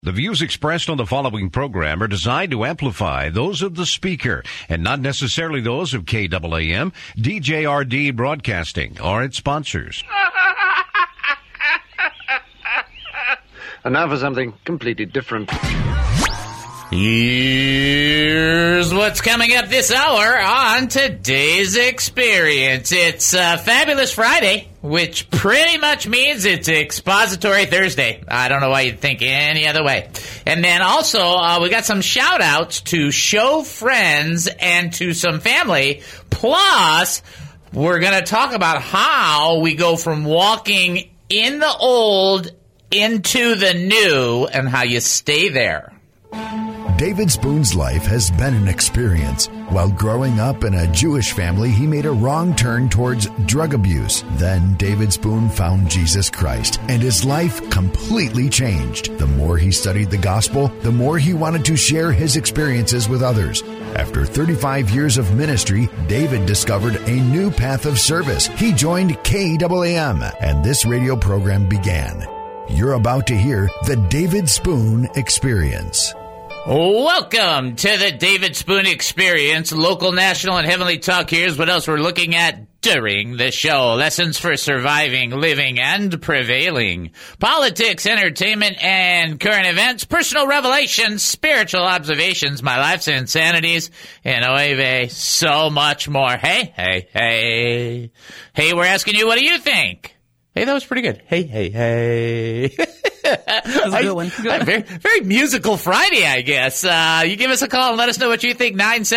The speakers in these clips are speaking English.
The views expressed on the following program are designed to amplify those of the speaker and not necessarily those of KAAM, DJRD Broadcasting, or its sponsors. And now for something completely different. Here's what's coming up this hour on today's experience. It's Fabulous Friday, which pretty much means it's Expository Thursday. I don't know why you'd think any other way. And then also, we got some shout-outs to show friends and to some family. Plus, we're going to talk about how we go from walking in the old into the new and how you stay there. David Spoon's life has been an experience. While growing up in a Jewish family, he made a wrong turn towards drug abuse. Then David Spoon found Jesus Christ, and his life completely changed. The more he studied the gospel, the more he wanted to share his experiences with others. After 35 years of ministry, David discovered a new path of service. He joined KAAM, and this radio program began. You're about to hear the David Spoon Experience. Welcome to the David Spoon Experience, local, national, and heavenly talk. Here's what else we're looking at during the show. Lessons for surviving, living, and prevailing. Politics, entertainment, and current events. Personal revelations, spiritual observations, my life's insanities, and oy so much more. Hey, hey, hey. Hey, we're asking you, what do you think? Hey, that was pretty good. Hey, hey, hey. That was a good one. Very, very musical Friday, I guess. You give us a call and let us know what you think.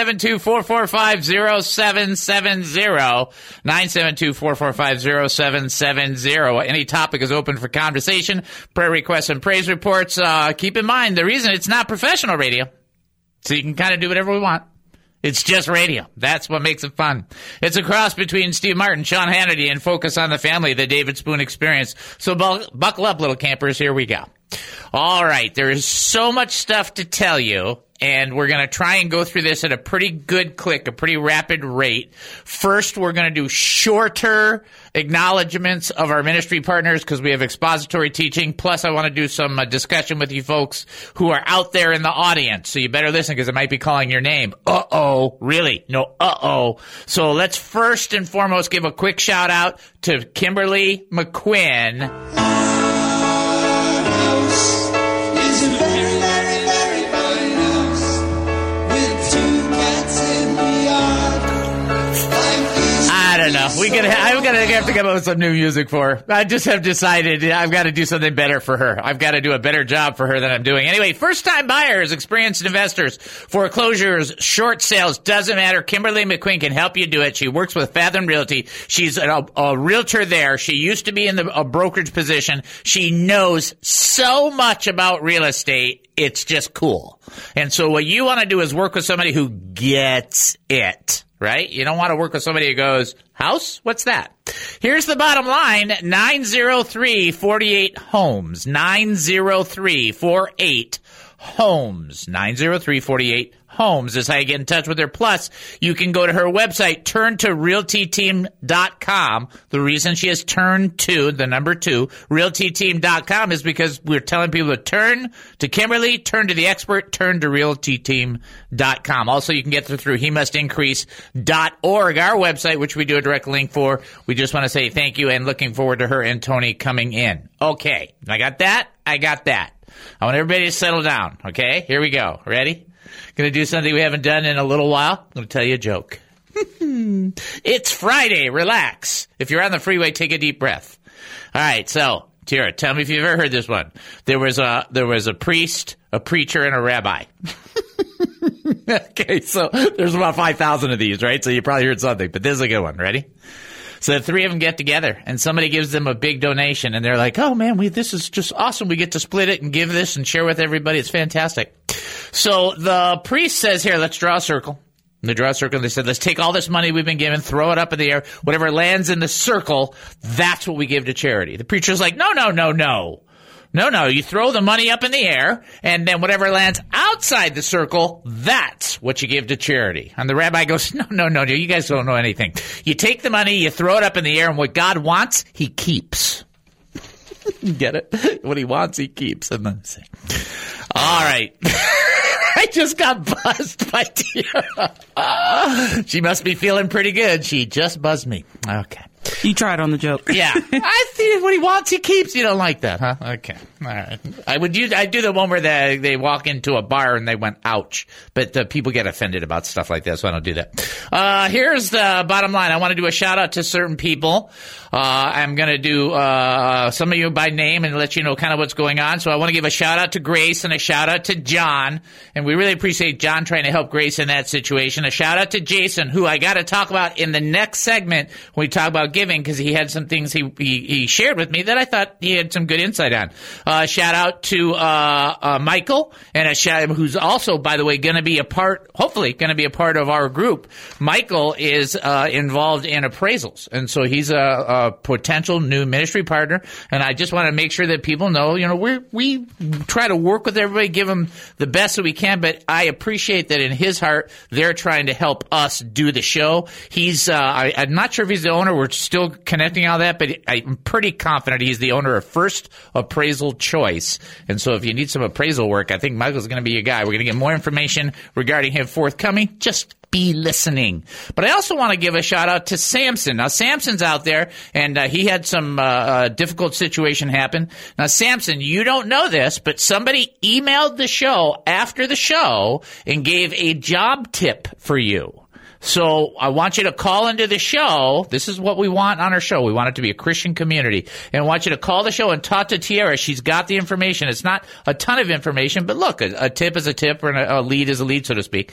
972-445-0770. 972-445-0770. Any topic is open for conversation, prayer requests, and praise reports. Keep in mind, the reason it's not professional radio, so you can kind of do whatever we want. It's just radio. That's what makes it fun. It's a cross between Steve Martin, Sean Hannity, and Focus on the Family, the David Spoon Experience. So buckle up, little campers. Here we go. All right. There is so much stuff to tell you, and we're going to try and go through this at a pretty good click, a pretty rapid rate. First, we're going to do shorter acknowledgments of our ministry partners because we have expository teaching. Plus, I want to do some discussion with you folks who are out there in the audience. So you better listen because it might be calling your name. Uh-oh. Really? No, uh-oh. So let's first and foremost give a quick shout out to Kimberly McQuinn. I don't know. I'm gonna have to come up with some new music for her. I just have decided I've got to do something better for her. I've got to do a better job for her than I'm doing. Anyway, first-time buyers, experienced investors, foreclosures, short sales, doesn't matter. Kimberly McQueen can help you do it. She works with Fathom Realty. She's a realtor there. She used to be in a brokerage position. She knows so much about real estate. It's just cool. And so what you want to do is work with somebody who gets it. Right? You don't want to work with somebody who goes, house? What's that? Here's the bottom line, 903-48-HOMES, 903-48-HOMES, 903-48-HOMES is how you get in touch with her. Plus, you can go to her website, turntorealtyteam.com. The reason she has turned to, the number 2, realtyteam.com is because we're telling people to turn to Kimberly, turn to the expert, turn to realtyteam.com. Also, you can get through hemustincrease.org, our website, which we do a direct link for. We just want to say thank you and looking forward to her and Tony coming in. Okay, I got that. I want everybody to settle down, okay? Here we go. Ready? Going to do something we haven't done in a little while. I'm going to tell you a joke. It's Friday. Relax. If you're on the freeway, take a deep breath. All right, so, Tara, tell me if you've ever heard this one. There was a priest, a preacher, and a rabbi. Okay, so there's about 5,000 of these, right? So you probably heard something, but this is a good one. Ready? So the three of them get together, and somebody gives them a big donation, and they're like, oh, man, this is just awesome. We get to split it and give this and share with everybody. It's fantastic. So the priest says, here, let's draw a circle. And they draw a circle, and they said, let's take all this money we've been given, throw it up in the air. Whatever lands in the circle, that's what we give to charity. The preacher's like, no. No, you throw the money up in the air, and then whatever lands outside the circle, that's what you give to charity. And the rabbi goes, no, you guys don't know anything. You take the money, you throw it up in the air, and what God wants, he keeps. Get it? What he wants, he keeps. And then say, all right. I just got buzzed by Tiara. She must be feeling pretty good. She just buzzed me. Okay. You tried on the joke. Yeah. I think what he wants, he keeps. You don't like that, huh? Okay. All right. I do the one where they walk into a bar and they went, ouch. But people get offended about stuff like that, so I don't do that. Here's the bottom line. I want to do a shout out to certain people. I'm going to do some of you by name and let you know kind of what's going on. So I want to give a shout out to Grace and a shout out to John. And we really appreciate John trying to help Grace in that situation. A shout out to Jason, who I got to talk about in the next segment when we talk about giving, because he had some things he shared with me that I thought he had some good insight on. Shout out to Michael, and a shout who's also, by the way, hopefully going to be a part of our group. Michael is involved in appraisals, and so he's a potential new ministry partner. And I just want to make sure that people know, we try to work with everybody, give them the best that we can. But I appreciate that in his heart, they're trying to help us do the show. He's I'm not sure if he's the owner. We're still connecting all that, but I'm pretty confident he's the owner of First Appraisal Choice. And so if you need some appraisal work, I think Michael's going to be your guy. We're going to get more information regarding him forthcoming. Just be listening. But I also want to give a shout out to Samson. Now, Samson's out there, and he had some difficult situation happen. Now, Samson, you don't know this, but somebody emailed the show after the show and gave a job tip for you. So I want you to call into the show. This is what we want on our show. We want it to be a Christian community. And I want you to call the show and talk to Tiara. She's got the information. It's not a ton of information, but look, a tip is a tip, or a lead is a lead, so to speak.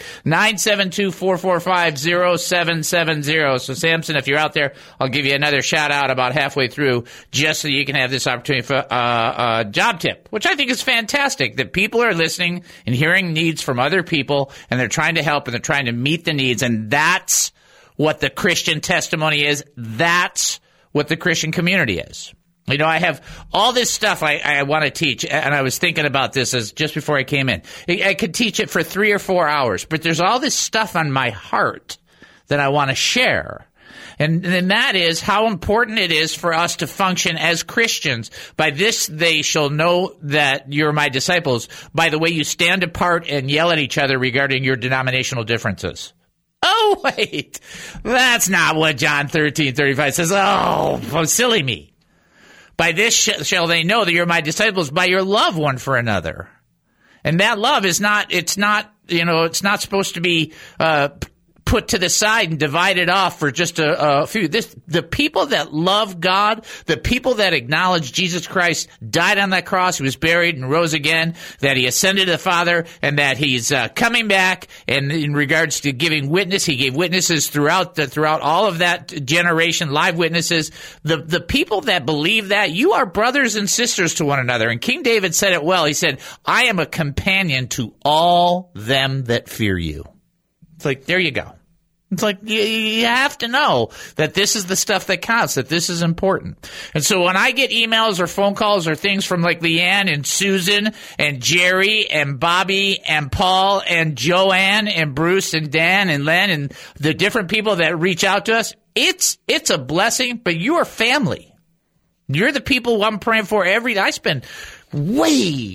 972-445-0770. So, Samson, if you're out there, I'll give you another shout-out about halfway through just so you can have this opportunity for a job tip, which I think is fantastic, that people are listening and hearing needs from other people, and they're trying to help, and they're trying to meet the needs, and that's what the Christian testimony is. That's what the Christian community is. I have all this stuff I want to teach, and I was thinking about this just before I came in. I could teach it for 3 or 4 hours, but there's all this stuff on my heart that I want to share. And that is how important it is for us to function as Christians. By this they shall know that you're my disciples, by the way you stand apart and yell at each other regarding your denominational differences. Oh, wait, that's not what John 13:35 says. Oh, silly me. By this shall they know that you're my disciples, by your love one for another. And that love is it's not supposed to be put to the side and divided off for just a few. The people that love God, the people that acknowledge Jesus Christ died on that cross, he was buried and rose again, that he ascended to the Father, and that he's coming back. And in regards to giving witness, he gave witnesses throughout all of that generation, live witnesses. The people that believe that, you are brothers and sisters to one another. And King David said it well. He said, I am a companion to all them that fear you. It's like, there you go. It's like you have to know that this is the stuff that counts, that this is important. And so when I get emails or phone calls or things from like Leanne and Susan and Jerry and Bobby and Paul and Joanne and Bruce and Dan and Len and the different people that reach out to us, it's a blessing, but you are family. You're the people I'm praying for every day. I spend way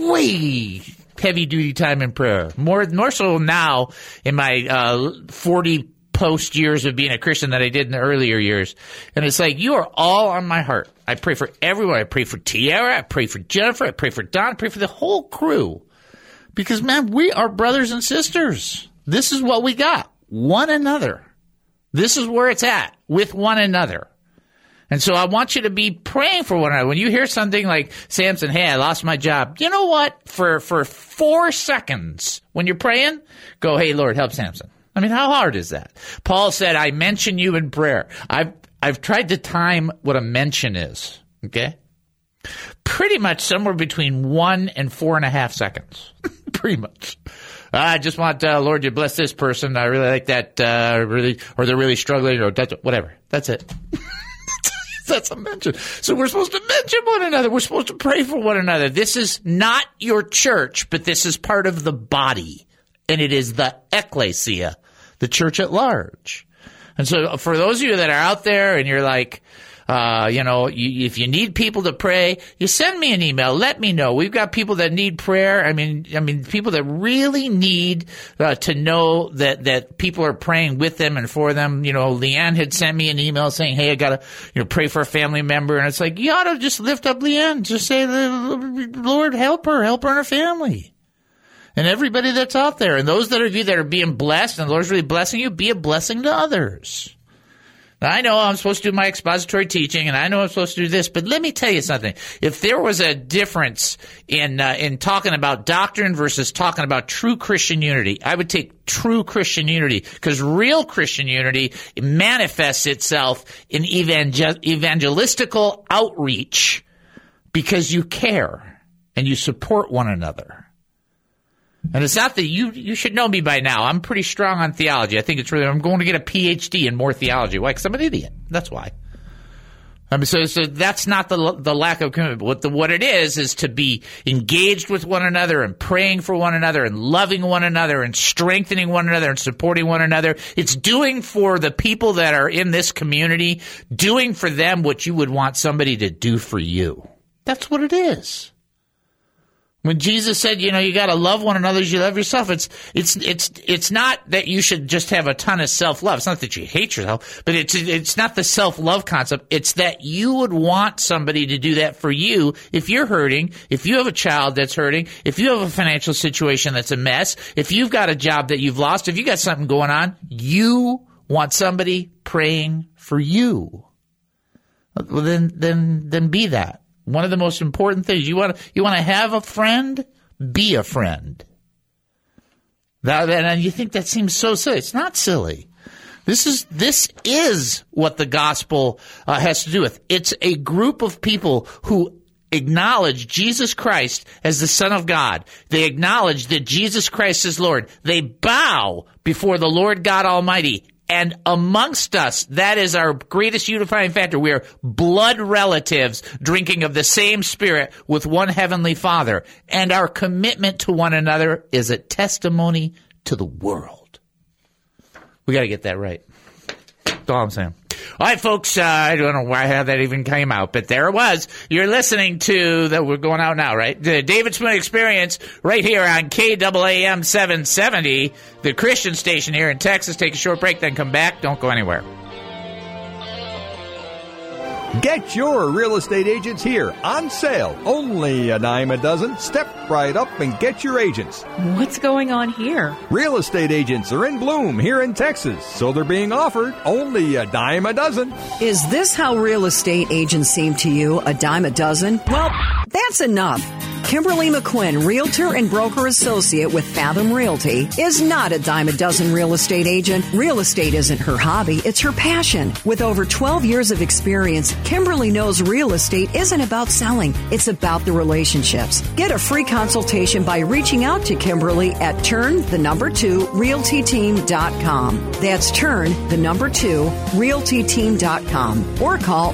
heavy-duty time in prayer, more so now in my 40 post years of being a Christian than I did in the earlier years. And it's like, you are all on my heart. I pray for everyone. I pray for Tiara. I pray for Jennifer. I pray for Don. I pray for the whole crew. Because, man, we are brothers and sisters. This is what we got. One another. This is where it's at, with one another. And so I want you to be praying for one another. When you hear something like, Samson, hey, I lost my job. You know what? For 4 seconds, when you're praying, go, hey, Lord, help Samson. I mean, how hard is that? Paul said, I mention you in prayer. I've tried to time what a mention is, okay? Pretty much somewhere between 1 and 4.5 seconds. Pretty much. I just want, Lord, you bless this person. I really like that, or they're really struggling, or whatever. That's it. That's a mention. So we're supposed to mention one another. We're supposed to pray for one another. This is not your church, but this is part of the body. And it is the ecclesia, the church at large. And so for those of you that are out there and you're like, If you need people to pray, you send me an email. Let me know. We've got people that need prayer. I mean, people that really need to know that people are praying with them and for them. Leanne had sent me an email saying, "Hey, I gotta pray for a family member," and it's like you ought to just lift up Leanne. Just say, "Lord, help her and her family." And everybody that's out there, and those of you that are being blessed, and the Lord's really blessing you, be a blessing to others. Now, I know I'm supposed to do my expository teaching, and I know I'm supposed to do this, but let me tell you something. If there was a difference in talking about doctrine versus talking about true Christian unity, I would take true Christian unity, because real Christian unity manifests itself in evangelistical outreach because you care and you support one another. And it's not that you should know me by now. I'm pretty strong on theology. I think I'm going to get a PhD in more theology. Why? Because I'm an idiot. That's why. So that's not the lack of commitment. What it is to be engaged with one another and praying for one another and loving one another and strengthening one another and supporting one another. It's doing for the people that are in this community, doing for them what you would want somebody to do for you. That's what it is. When Jesus said, you got to love one another as you love yourself, it's not that you should just have a ton of self-love. It's not that you hate yourself, but it's not the self-love concept. It's that you would want somebody to do that for you if you're hurting, if you have a child that's hurting, if you have a financial situation that's a mess, if you've got a job that you've lost, if you got something going on, you want somebody praying for you. Well, then be that. One of the most important things, you want to have a friend, be a friend. And you think that seems so silly. It's not silly. This is what the gospel has to do with. It's a group of people who acknowledge Jesus Christ as the Son of God. They acknowledge that Jesus Christ is Lord. They bow before the Lord God Almighty. And amongst us, that is our greatest unifying factor. We are blood relatives drinking of the same Spirit with one Heavenly Father. And our commitment to one another is a testimony to the world. We got to get that right. That's all I'm saying. All right, folks, I don't know how that even came out, but there it was. You're listening to we're going out now, right? The David Spoon Experience right here on KAAM 770, the Christian station here in Texas. Take a short break, then come back. Don't go anywhere. Get your real estate agents here on sale. Only a dime a dozen. Step right up and get your agents. What's going on here? Real estate agents are in bloom here in Texas, so they're being offered only a dime a dozen. Is this how real estate agents seem to you, a dime a dozen? Well, that's enough. Kimberly McQuinn, Realtor and Broker Associate with Fathom Realty, is not a dime a dozen real estate agent. Real estate isn't her hobby, it's her passion. With over 12 years of experience, Kimberly knows real estate isn't about selling, it's about the relationships. Get a free consultation by reaching out to Kimberly at turn2realtyteam.com. That's turn2realtyteam.com. Or call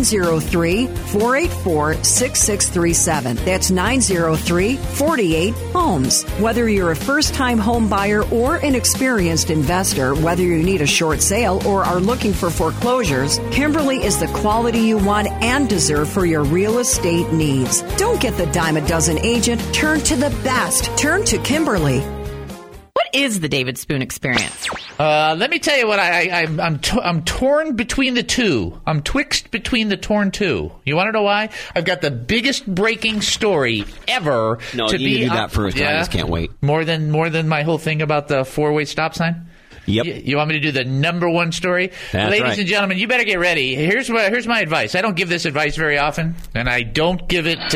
903-484-6637. That's 903-48-HOMES. Whether you're a first-time home buyer or an experienced investor, whether you need a short sale or are looking for foreclosures, Kimberly is the quality you want and deserve for your real estate needs. Don't get the dime a dozen agent. Turn to the best. Turn to Kimberly. What is the David Spoon Experience? Let me tell you what I'm torn between the two. I'm twixt between the torn two. You want to know why? I've got the biggest breaking story ever. No, you need to do that first. Yeah, I just can't wait. More than my whole thing about the four-way stop sign. Yep. You want me to do the number one story? That's Ladies right. and gentlemen, you better get ready. Here's my advice. I don't give this advice very often, and I don't give it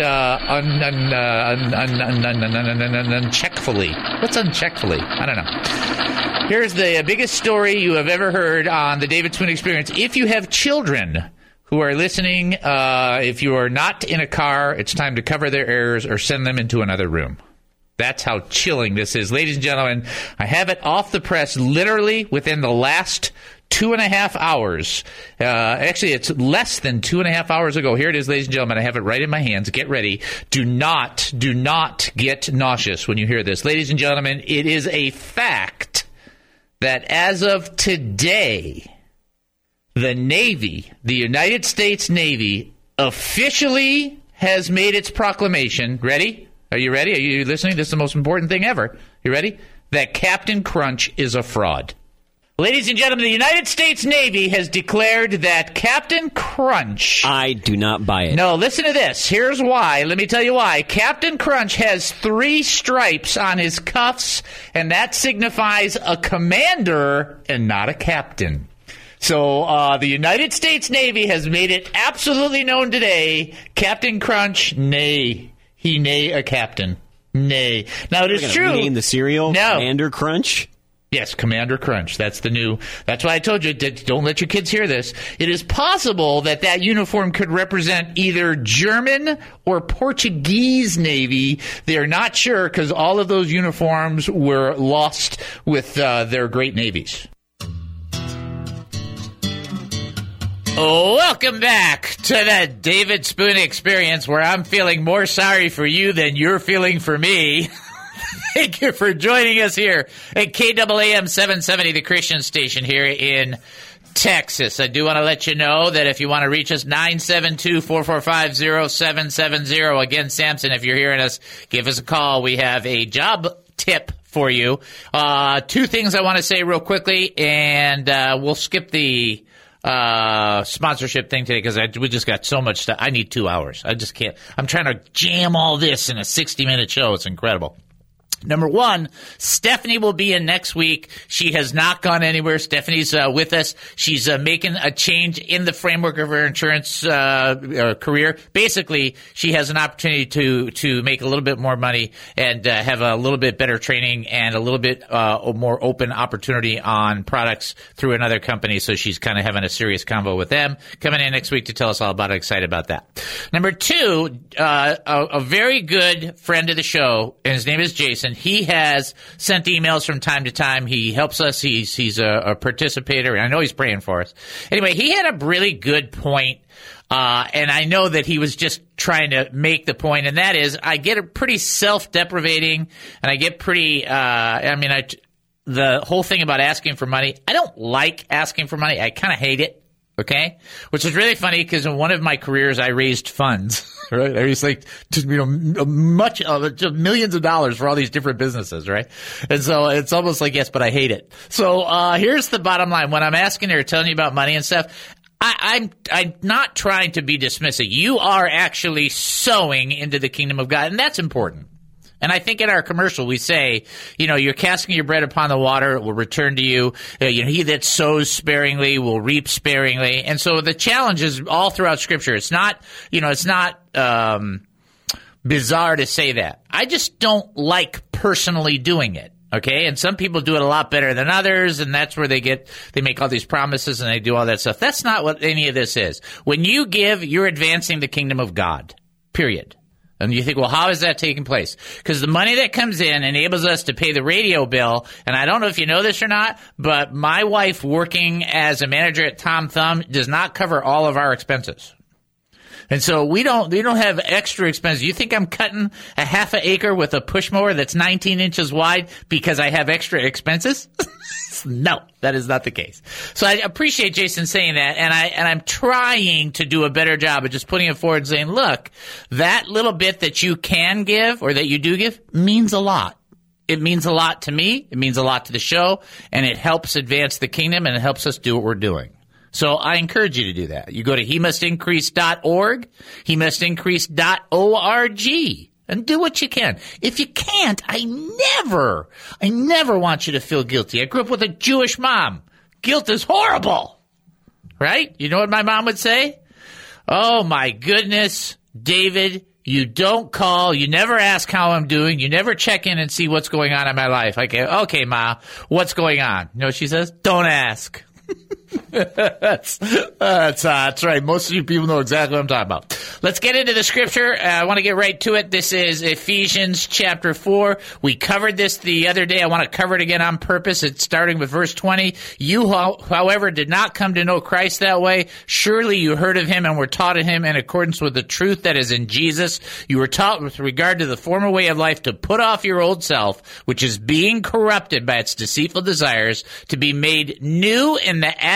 uncheckfully. What's uncheckfully? I don't know. Here's the biggest story you have ever heard on the David Spoon Experience. If you have children who are listening, if you are not in a car, it's time to cover their ears or send them into another room. That's how chilling this is. Ladies and gentlemen, I have it off the press literally within the last 2.5 hours. Actually, it's less than 2.5 hours ago. Here it is, ladies and gentlemen. I have it right in my hands. Get ready. Do not get nauseous when you hear this. Ladies and gentlemen, it is a fact that as of today, The Navy, the United States Navy, officially has made its proclamation. Ready? Are you ready? Are you listening? This is the most important thing ever. You ready? That Captain Crunch is a fraud. Ladies and gentlemen, the United States Navy has declared that Captain Crunch... I do not buy it. No, listen to this. Here's why. Let me tell you why. Captain Crunch has 3 stripes on his cuffs, and that signifies a commander and not a captain. So the United States Navy has made it absolutely known today, Captain Crunch, nay. He nay a captain. Nay. Now, it is true. Rename the cereal? No. Commander Crunch? Yes, Commander Crunch. That's why I told you, don't let your kids hear this. It is possible that uniform could represent either German or Portuguese Navy. They're not sure because all of those uniforms were lost with their great navies. Welcome back to the David Spoon Experience, where I'm feeling more sorry for you than you're feeling for me. Thank you for joining us here at KAAM 770, the Christian station here in Texas. I do want to let you know that if you want to reach us, 972-445-0770. Again, Samson, if you're hearing us, give us a call. We have a job tip for you. 2 things I want to say real quickly, and we'll skip the sponsorship thing today because we just got so much stuff. I need 2 hours. I just can't. I'm trying to jam all this in a 60-minute show. It's incredible. Number 1, Stephanie will be in next week. She has not gone anywhere. Stephanie's with us. She's making a change in the framework of her insurance career. Basically, she has an opportunity to make a little bit more money and have a little bit better training and a little bit more open opportunity on products through another company. So she's kind of having a serious convo with them. Coming in next week to tell us all about it. Excited about that. Number 2, a very good friend of the show, and his name is Jason. He has sent emails from time to time. He helps us. He's a participator, and I know he's praying for us. Anyway, he had a really good point, and I know that he was just trying to make the point, and that is I get pretty self-deprivating, and I get pretty the whole thing about asking for money, I don't like asking for money. I kind of hate it. Okay, which is really funny because in one of my careers I raised funds. Right, I was like, millions of dollars for all these different businesses, right? And so it's almost like yes, but I hate it. So here's the bottom line: when I'm asking or telling you about money and stuff, I'm not trying to be dismissive. You are actually sowing into the kingdom of God, and that's important. And I think in our commercial we say, you're casting your bread upon the water, it will return to you. He that sows sparingly will reap sparingly. And so the challenge is all throughout Scripture. It's not, bizarre to say that. I just don't like personally doing it. Okay, and some people do it a lot better than others, and that's where they make all these promises and they do all that stuff. That's not what any of this is. When you give, you're advancing the kingdom of God. Period. And you think, well, how is that taking place? Because the money that comes in enables us to pay the radio bill. And I don't know if you know this or not, but my wife working as a manager at Tom Thumb does not cover all of our expenses. And so we don't have extra expenses. You think I'm cutting a half an acre with a push mower that's 19 inches wide because I have extra expenses? No, that is not the case. So I appreciate Jason saying that, and I'm trying to do a better job of just putting it forward and saying, look, that little bit that you can give or that you do give means a lot. It means a lot to me. It means a lot to the show, and it helps advance the kingdom, and it helps us do what we're doing. So I encourage you to do that. You go to hemustincrease.org, hemustincrease.org. And do what you can. If you can't, I never want you to feel guilty. I grew up with a Jewish mom. Guilt is horrible. Right? You know what my mom would say? Oh, my goodness, David, you don't call. You never ask how I'm doing. You never check in and see what's going on in my life. I go, okay, Ma, what's going on? You know what she says? Don't ask. That's right. Most of you people know exactly what I'm talking about. Let's get into the scripture. I want to get right to it. This is Ephesians chapter 4. We covered this the other day. I want to cover it again on purpose. It's starting with verse 20. You, however, did not come to know Christ that way. Surely you heard of him and were taught of him in accordance with the truth that is in Jesus. You were taught with regard to the former way of life to put off your old self, which is being corrupted by its deceitful desires, to be made new in the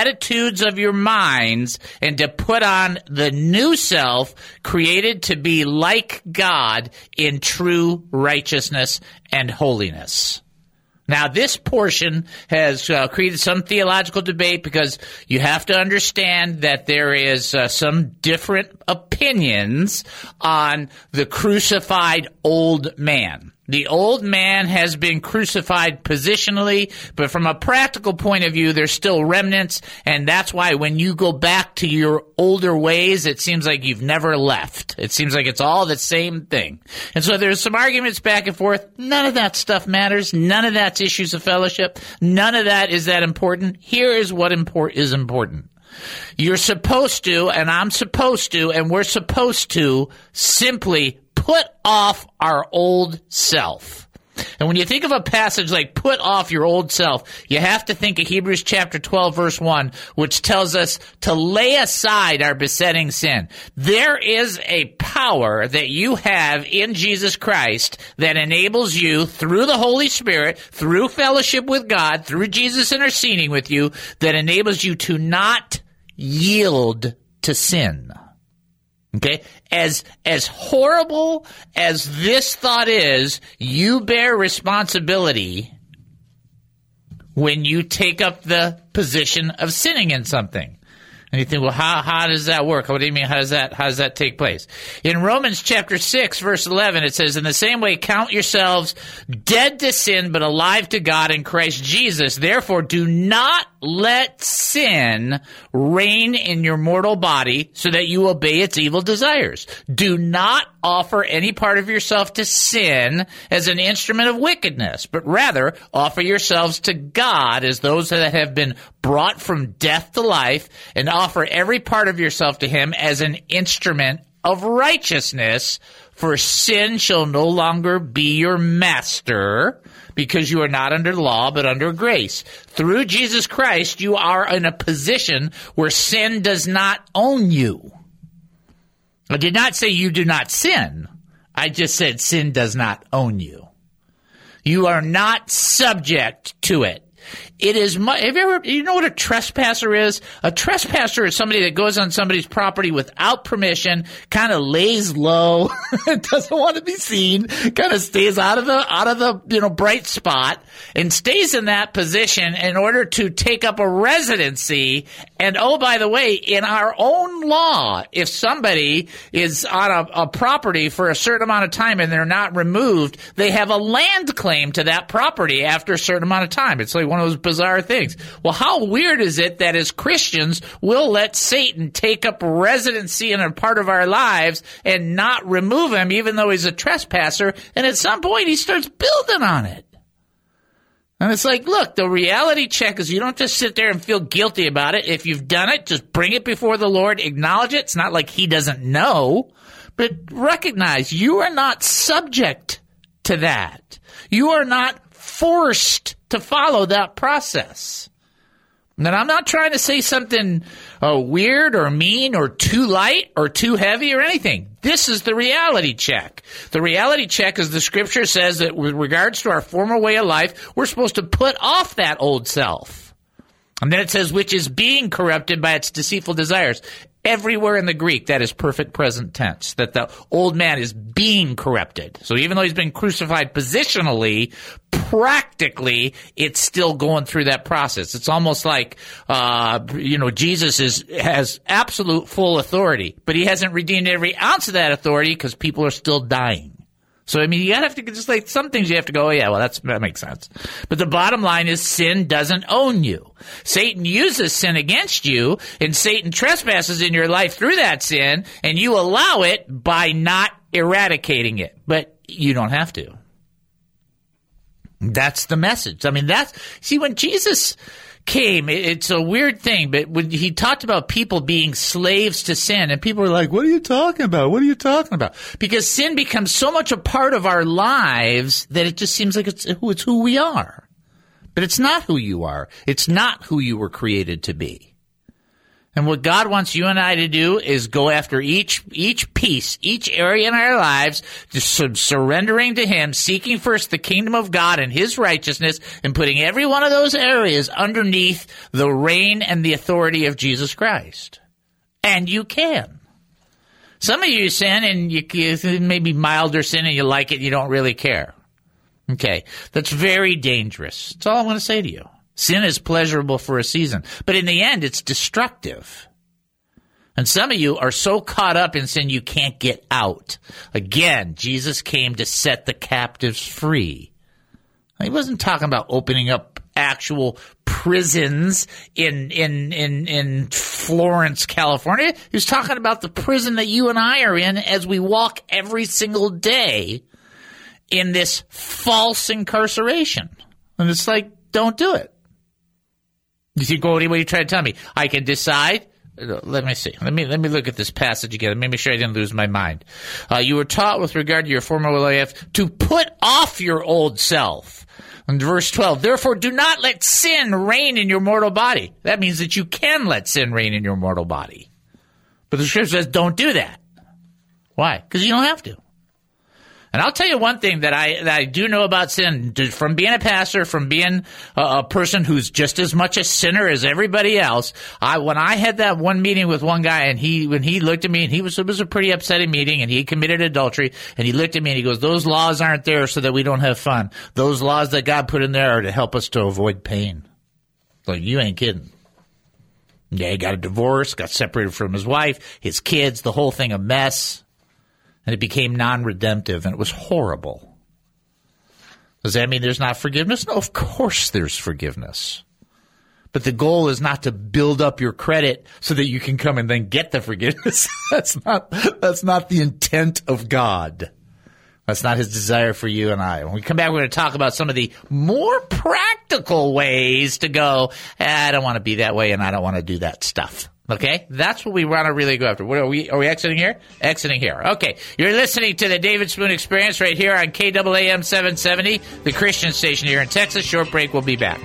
attitudes of your minds and to put on the new self created to be like God in true righteousness and holiness. Now, this portion has created some theological debate because you have to understand that there is some different opinions on the crucified old man. The old man has been crucified positionally, but from a practical point of view, there's still remnants, and that's why when you go back to your older ways, it seems like you've never left. It seems like it's all the same thing. And so there's some arguments back and forth. None of that stuff matters. None of that's issues of fellowship. None of that is that important. Here is what is important. You're supposed to, and I'm supposed to, and we're supposed to simply put off our old self. And when you think of a passage like put off your old self, you have to think of Hebrews chapter 12, verse 1, which tells us to lay aside our besetting sin. There is a power that you have in Jesus Christ that enables you through the Holy Spirit, through fellowship with God, through Jesus interceding with you, that enables you to not yield to sin. Okay? As horrible as this thought is, you bear responsibility when you take up the position of sinning in something. And you think, well, how does that work? What do you mean? How does that take place? In Romans chapter 6, verse 11, it says, in the same way, count yourselves dead to sin, but alive to God in Christ Jesus. Therefore, do not let sin reign in your mortal body so that you obey its evil desires. Do not offer any part of yourself to sin as an instrument of wickedness, but rather offer yourselves to God as those that have been brought from death to life, and offer every part of yourself to him as an instrument of righteousness, for sin shall no longer be your master, because you are not under law, but under grace. Through Jesus Christ, you are in a position where sin does not own you. I did not say you do not sin. I just said sin does not own you. You are not subject to it. It is, you know what a trespasser is? A trespasser is somebody that goes on somebody's property without permission, kind of lays low, doesn't want to be seen, kind of stays out of the bright spot, and stays in that position in order to take up a residency. And oh, by the way, in our own law, if somebody is on a property for a certain amount of time and they're not removed, they have a land claim to that property after a certain amount of time. It's like one of those bizarre things. Well, how weird is it that as Christians, we'll let Satan take up residency in a part of our lives and not remove him, even though he's a trespasser, and at some point he starts building on it. And it's like, look, the reality check is you don't just sit there and feel guilty about it. If you've done it, just bring it before the Lord, acknowledge it. It's not like he doesn't know, but recognize you are not subject to that. You are not forced to follow that process. And I'm not trying to say something weird or mean or too light or too heavy or anything. This is the reality check. The reality check is the scripture says that with regards to our former way of life, we're supposed to put off that old self. And then it says, which is being corrupted by its deceitful desires. Everywhere in the Greek, that is perfect present tense, that the old man is being corrupted. So even though he's been crucified positionally, practically, it's still going through that process. It's almost like, Jesus has absolute full authority, but he hasn't redeemed every ounce of that authority because people are still dying. So, I mean, you have to just like some things you have to go, oh, yeah, well, that makes sense. But the bottom line is sin doesn't own you. Satan uses sin against you, and Satan trespasses in your life through that sin, and you allow it by not eradicating it. But you don't have to. That's the message. I mean, when Jesus came, it's a weird thing, but when he talked about people being slaves to sin, and people were like, what are you talking about? What are you talking about? Because sin becomes so much a part of our lives that it just seems like it's who we are. But it's not who you are. It's not who you were created to be. And what God wants you and I to do is go after each piece, each area in our lives, just surrendering to Him, seeking first the kingdom of God and His righteousness, and putting every one of those areas underneath the reign and the authority of Jesus Christ. And you can. Some of you sin, and you maybe milder sin, and you like it, and you don't really care. Okay, that's very dangerous. That's all I'm going to say to you. Sin is pleasurable for a season, but in the end, it's destructive. And some of you are so caught up in sin you can't get out. Again, Jesus came to set the captives free. He wasn't talking about opening up actual prisons in Florence, California. He was talking about the prison that you and I are in as we walk every single day in this false incarceration. And it's like, don't do it. You think, what are you trying to tell me? I can decide. Let me see. Let me look at this passage again. Let me make sure I didn't lose my mind. You were taught with regard to your former life to put off your old self. In verse 12, therefore do not let sin reign in your mortal body. That means that you can let sin reign in your mortal body. But the scripture says don't do that. Why? Because you don't have to. And I'll tell you one thing that I do know about sin, from being a pastor, from being a person who's just as much a sinner as everybody else. When I had that one meeting with one guy, and when he looked at me, and it was a pretty upsetting meeting, and he committed adultery, and he looked at me and he goes, those laws aren't there so that we don't have fun. Those laws that God put in there are to help us to avoid pain. Like, you ain't kidding. Yeah, he got a divorce, got separated from his wife, his kids, the whole thing a mess. And it became non-redemptive, and it was horrible. Does that mean there's not forgiveness? No, of course there's forgiveness. But the goal is not to build up your credit so that you can come and then get the forgiveness. That's not the intent of God. That's not His desire for you and I. When we come back, we're going to talk about some of the more practical ways to go, I don't want to be that way, and I don't want to do that stuff. Okay, that's what we want to really go after. What are we exiting here? Exiting here. Okay, you're listening to the David Spoon Experience right here on KAAM 770, the Christian station here in Texas. Short break, we'll be back.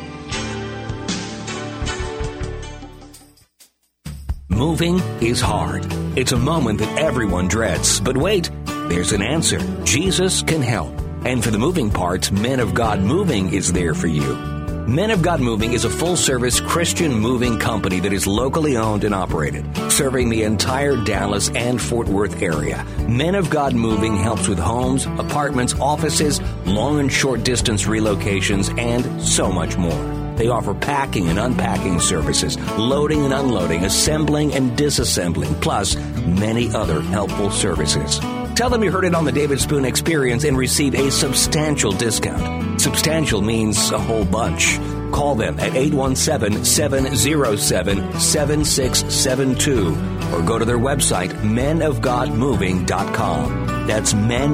Moving is hard. It's a moment that everyone dreads. But wait, there's an answer. Jesus can help. And for the moving parts, Men of God Moving is there for you. Men of God Moving is a full-service Christian moving company that is locally owned and operated, serving the entire Dallas and Fort Worth area. Men of God Moving helps with homes, apartments, offices, long and short distance relocations, and so much more. They offer packing and unpacking services, loading and unloading, assembling and disassembling, plus many other helpful services. Tell them you heard it on the David Spoon Experience and receive a substantial discount. Substantial means a whole bunch. Call them at 817-707-7672 or go to their website, menofgodmoving.com. That's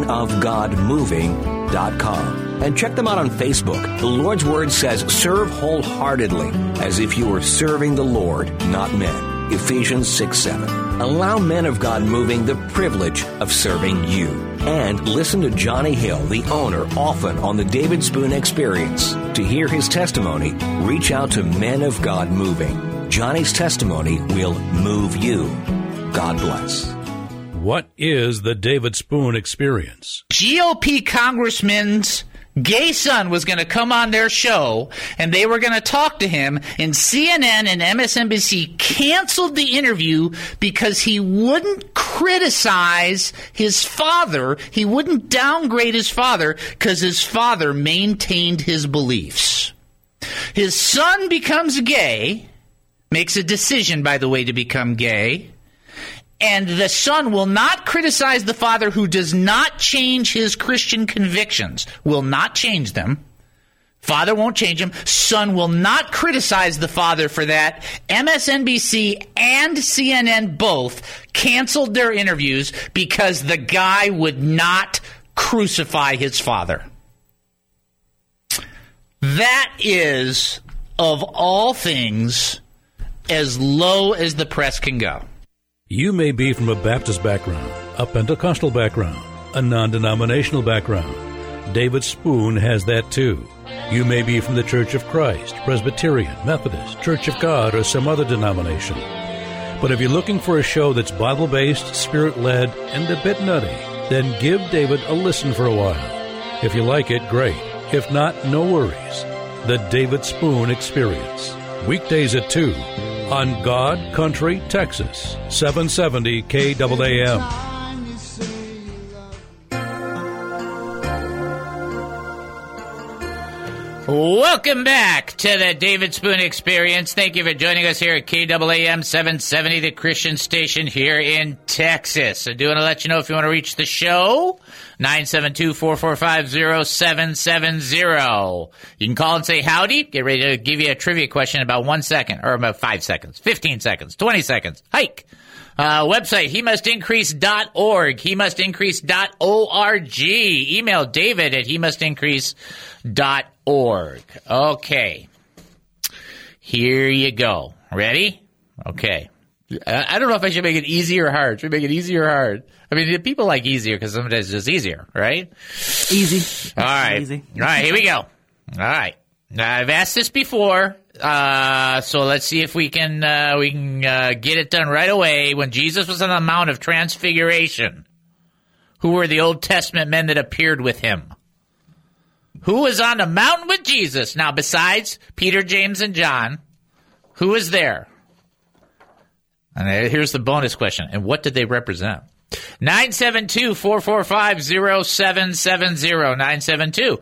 menofgodmoving.com. And check them out on Facebook. The Lord's Word says, serve wholeheartedly, as if you were serving the Lord, not men. Ephesians 6:7. Allow Men of God Moving the privilege of serving you. And listen to Johnny Hill, the owner, often on the David Spoon Experience. To hear his testimony, reach out to Men of God Moving. Johnny's testimony will move you. God bless. What is the David Spoon Experience? GOP congressman's gay son was going to come on their show, and they were going to talk to him, and CNN and MSNBC canceled the interview because he wouldn't criticize his father. He wouldn't downgrade his father because his father maintained his beliefs. His son becomes gay, makes a decision, by the way, to become gay, and the son will not criticize the father who does not change his Christian convictions, will not change them. Father won't change him. Son will not criticize the father for that. MSNBC and CNN both canceled their interviews because the guy would not crucify his father. That is, of all things, as low as the press can go. You may be from a Baptist background, a Pentecostal background, a non-denominational background. David Spoon has that too. You may be from the Church of Christ, Presbyterian, Methodist, Church of God, or some other denomination. But if you're looking for a show that's Bible-based, Spirit-led, and a bit nutty, then give David a listen for a while. If you like it, great. If not, no worries. The David Spoon Experience. Weekdays at 2 on God Country, Texas, 770 KAAM. Welcome back to the David Spoon Experience. Thank you for joining us here at KAAM 770, the Christian station here in Texas. I do want to let you know if you want to reach the show, 972-445-0770. You can call and say howdy. Get ready to give you a trivia question in about 1 second, or about 5 seconds, 15 seconds, 20 seconds. Hike. Website, hemustincrease.org, hemustincrease.org. Email David at hemustincrease.org. Okay. Here you go. Ready? Okay. I don't know if I should make it easy or hard. Should we make it easy or hard? I mean, people like easier because sometimes it's just easier, right? Easy. All right. Easy. All right, here we go. All right. Now, I've asked this before, so let's see if we can get it done right away. When Jesus was on the Mount of Transfiguration, who were the Old Testament men that appeared with him? Who was on the mountain with Jesus? Now, besides Peter, James, and John, who was there? And here's the bonus question. And what did they represent? 972-445-0770.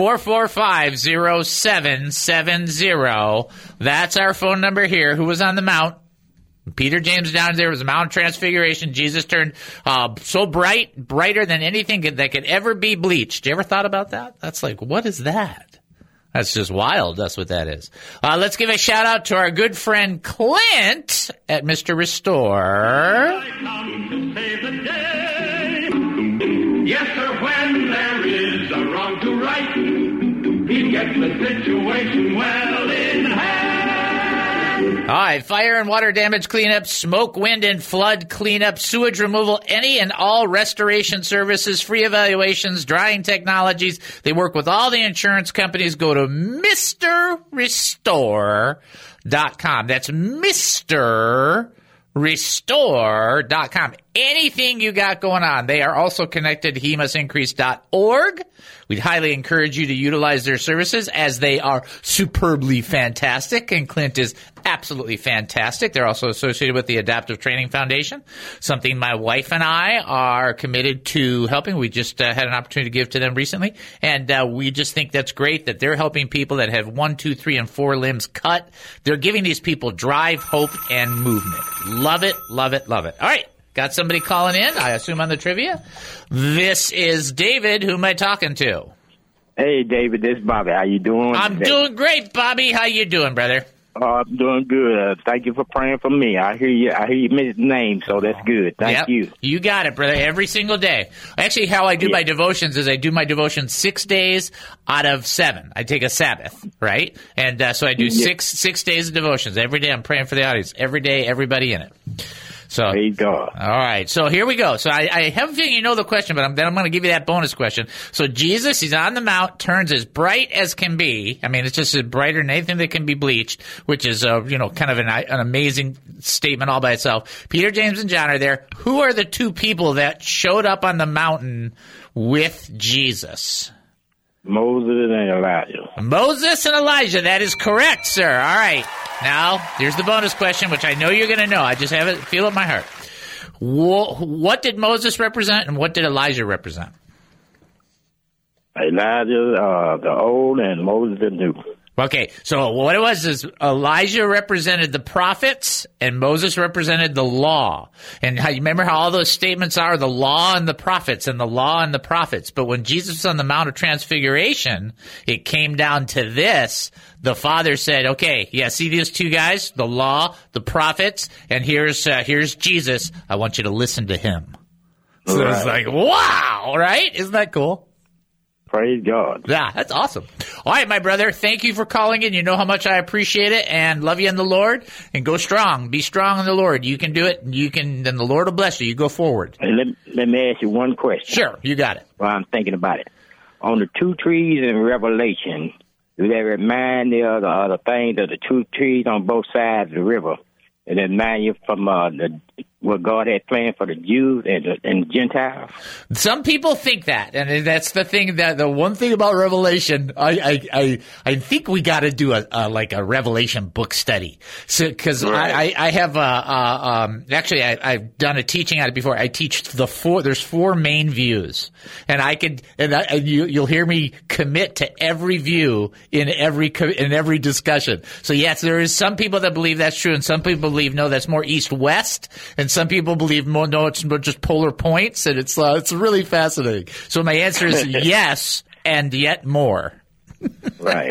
972-445-0770. That's our phone number here. Who was on the mount? Peter, James, down there was a Mount Transfiguration. Jesus turned so brighter than anything that could ever be bleached. You ever thought about that? That's like, what is that? That's just wild. That's what that is. Let's give a shout out to our good friend Clint at Mr. Restore. Yes, sir, when there is a wrong to right, he gets the situation well in hand. All right, fire and water damage cleanup, smoke, wind, and flood cleanup, sewage removal, any and all restoration services, free evaluations, drying technologies. They work with all the insurance companies. Go to MrRestore.com. That's MrRestore.com. Anything you got going on. They are also connected to hemustincrease.org. We'd highly encourage you to utilize their services as they are superbly fantastic, and Clint is absolutely fantastic. They're also associated with the Adaptive Training Foundation, something my wife and I are committed to helping. We just had an opportunity to give to them recently, and we just think that's great that they're helping people that have 1, 2, 3, and 4 limbs cut. They're giving these people drive, hope, and movement. Love it, love it, love it. All right. Got somebody calling in, I assume, on the trivia. This is David. Who am I talking to? Hey, David. This is Bobby. How you doing? I'm doing great, Bobby. How you doing, brother? I'm doing good. Thank you for praying for me. I hear you mentioned the name, so that's good. Thank you. You got it, brother. Every single day. Actually, how I do my devotions is I do my devotions 6 days out of 7. I take a Sabbath, right? And so I do six days of devotions. Every day I'm praying for the audience. Every day, everybody in it. So, praise God. All right. So here we go. So I have a feeling you know the question, but then I'm going to give you that bonus question. So Jesus, he's on the mount, turns as bright as can be. I mean, it's just as brighter than anything that can be bleached, which is, kind of an amazing statement all by itself. Peter, James, and John are there. Who are the two people that showed up on the mountain with Jesus? Moses and Elijah. Moses and Elijah. That is correct, sir. All right. Now, here's the bonus question, which I know you're going to know. I just have it, feel it in my heart. What did Moses represent and what did Elijah represent? Elijah, the old, and Moses the new. Okay, so what it was is Elijah represented the prophets and Moses represented the law. And you remember how all those statements are, the law and the prophets and the law and the prophets. But when Jesus was on the Mount of Transfiguration, it came down to this. The Father said, okay, see these two guys, the law, the prophets, and here's Jesus. I want you to listen to him. So It's like, wow, right? Isn't that cool? Praise God. Yeah, that's awesome. All right, my brother, thank you for calling in. You know how much I appreciate it, and love you in the Lord, and go strong. Be strong in the Lord. You can do it, and then the Lord will bless you. You go forward. Let me ask you one question. Sure, you got it. Well, I'm thinking about it. On the 2 trees in Revelation, do they remind me of the things of the 2 trees on both sides of the river? and then now you're from what God had planned for the Jews and the Gentiles? Some people think that, and that's the thing. That the one thing about Revelation, I think we got to do a Revelation book study. So because I have actually I've done a teaching on it before. I teach there's four main views, and you'll hear me commit to every view in every discussion. So yes, there is some people that believe that's true, and some people believe no, that's more east-west, and some people believe no, it's just polar points, and it's really fascinating. So my answer is yes, and yet more. Right.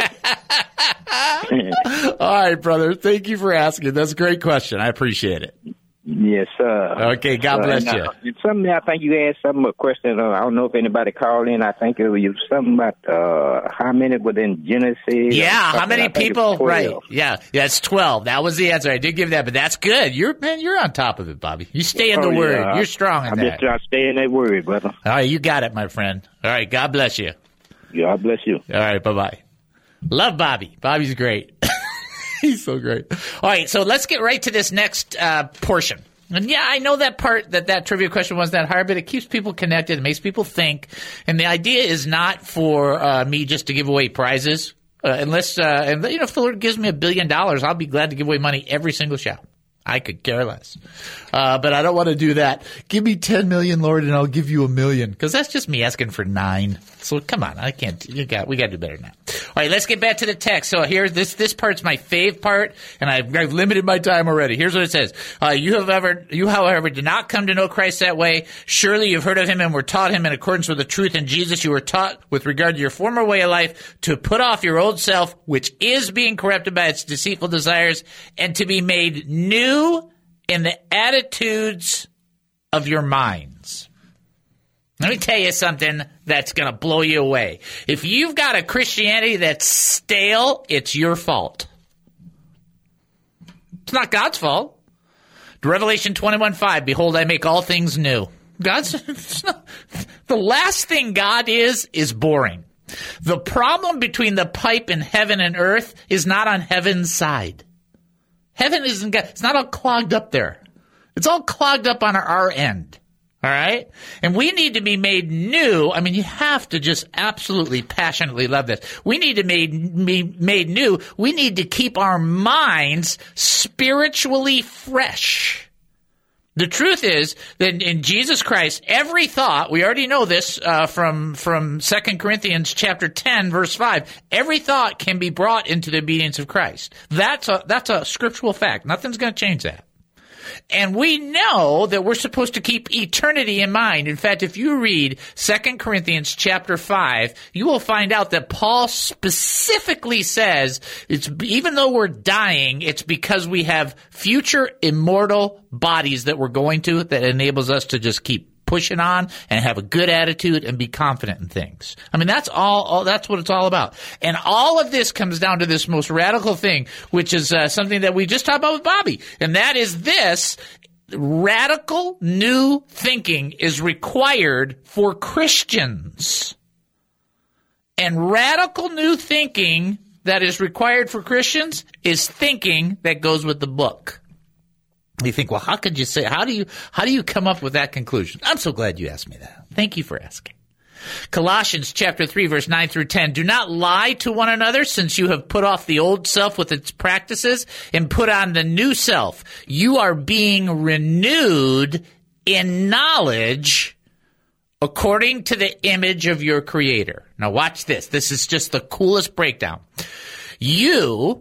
All right, brother. Thank you for asking. That's a great question. I appreciate it. Yes, sir. Okay, God bless you. Something I think you asked a question. I don't know if anybody called in. I think it was something about how many within Genesis. Yeah, how many people? Right. Yeah, it's 12. That was the answer. I did give that, but that's good. You're on top of it, Bobby. You stay in the word. Yeah. You're strong in I'm that. just trying to stay in that word, brother. All right, you got it, my friend. All right, God bless you. God bless you. All right, bye-bye. Love Bobby. Bobby's great. He's so great. All right, so let's get right to this next portion. And yeah, I know that part, that trivia question wasn't that hard, but it keeps people connected. It makes people think. And the idea is not for me just to give away prizes. Unless, if the Lord gives me $1 billion, I'll be glad to give away money every single show. I could care less. But I don't want to do that. Give me 10 million, Lord, and I'll give you $1 million. Because that's just me asking for 9. So come on, I can't. We got to do better than that. All right, let's get back to the text. So here, this part's my fave part, and I've limited my time already. Here's what it says: You, however, did not come to know Christ that way. Surely you've heard of him and were taught him in accordance with the truth in Jesus. You were taught with regard to your former way of life to put off your old self, which is being corrupted by its deceitful desires, and to be made new in the attitudes of your minds. Let me tell you something that's going to blow you away. If you've got a Christianity that's stale, it's your fault. It's not God's fault. Revelation 21:5, behold, I make all things new. The last thing God is boring. The problem between the pipe in heaven and earth is not on heaven's side. Heaven it's not all clogged up there. It's all clogged up on our end. All right? And we need to be made new. I mean, you have to just absolutely passionately love this. We need to be made new. We need to keep our minds spiritually fresh. The truth is that in Jesus Christ, every thought, we already know this from 2 Corinthians chapter 10, verse 5, every thought can be brought into the obedience of Christ. That's a scriptural fact. Nothing's going to change that. And we know that we're supposed to keep eternity in mind. In fact, if you read 2 Corinthians chapter 5, you will find out that Paul specifically says it's even though we're dying, it's because we have future immortal bodies that we're going to that enables us to just keep pushing on and have a good attitude and be confident in things. I mean, that's that's what it's all about. And all of this comes down to this most radical thing, which is something that we just talked about with Bobby. And that is this: radical new thinking is required for Christians. And radical new thinking that is required for Christians is thinking that goes with the book. You think, well, how could you say, how do you come up with that conclusion? I'm so glad you asked me that. Thank you for asking. Colossians chapter 3, verse 9 through 10. Do not lie to one another, since you have put off the old self with its practices and put on the new self. You are being renewed in knowledge according to the image of your Creator. Now watch this. This is just the coolest breakdown. You,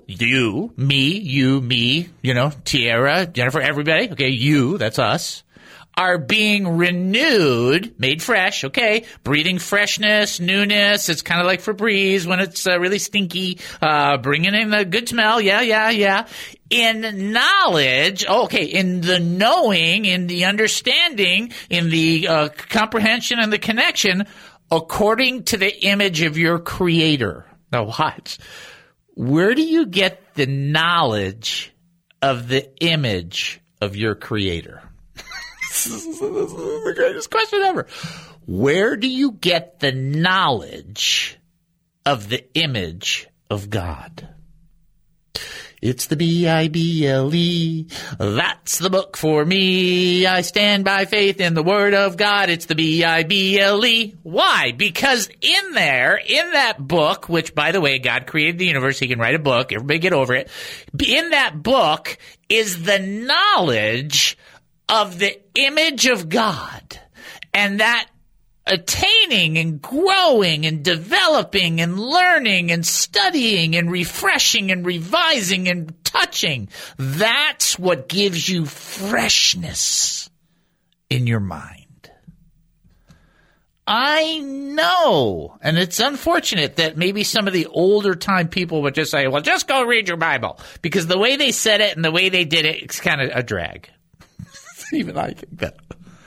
me, Tierra, Jennifer, everybody, okay, you, that's us, are being renewed, made fresh, okay, breathing freshness, newness. It's kind of like Febreze when it's really stinky, bringing in the good smell, yeah. In knowledge, okay, in the knowing, in the understanding, in the comprehension and the connection, according to the image of your Creator. Now watch. Where do you get the knowledge of the image of your Creator? This is the greatest question ever. Where do you get the knowledge of the image of God? It's the Bible. That's the book for me. I stand by faith in the Word of God. It's the Bible. Why? Because in that book, which, by the way, God created the universe. He can write a book. Everybody get over it. In that book is the knowledge of the image of God. And that attaining and growing and developing and learning and studying and refreshing and revising and touching, that's what gives you freshness in your mind. I know, and it's unfortunate that maybe some of the older time people would just say, well, just go read your Bible, because the way they said it and the way they did it, it's kind of a drag. Even I think that.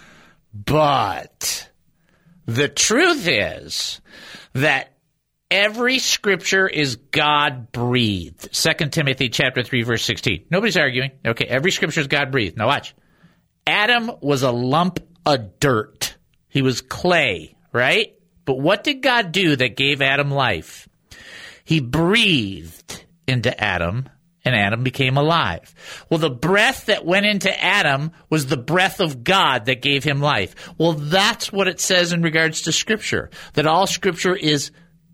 But the truth is that every scripture is God-breathed. 2 Timothy chapter 3, verse 16. Nobody's arguing. Okay, every scripture is God-breathed. Now watch. Adam was a lump of dirt. He was clay, right? But what did God do that gave Adam life? He breathed into Adam, and Adam became alive. Well, the breath that went into Adam was the breath of God that gave him life. Well, that's what it says in regards to Scripture, that all Scripture is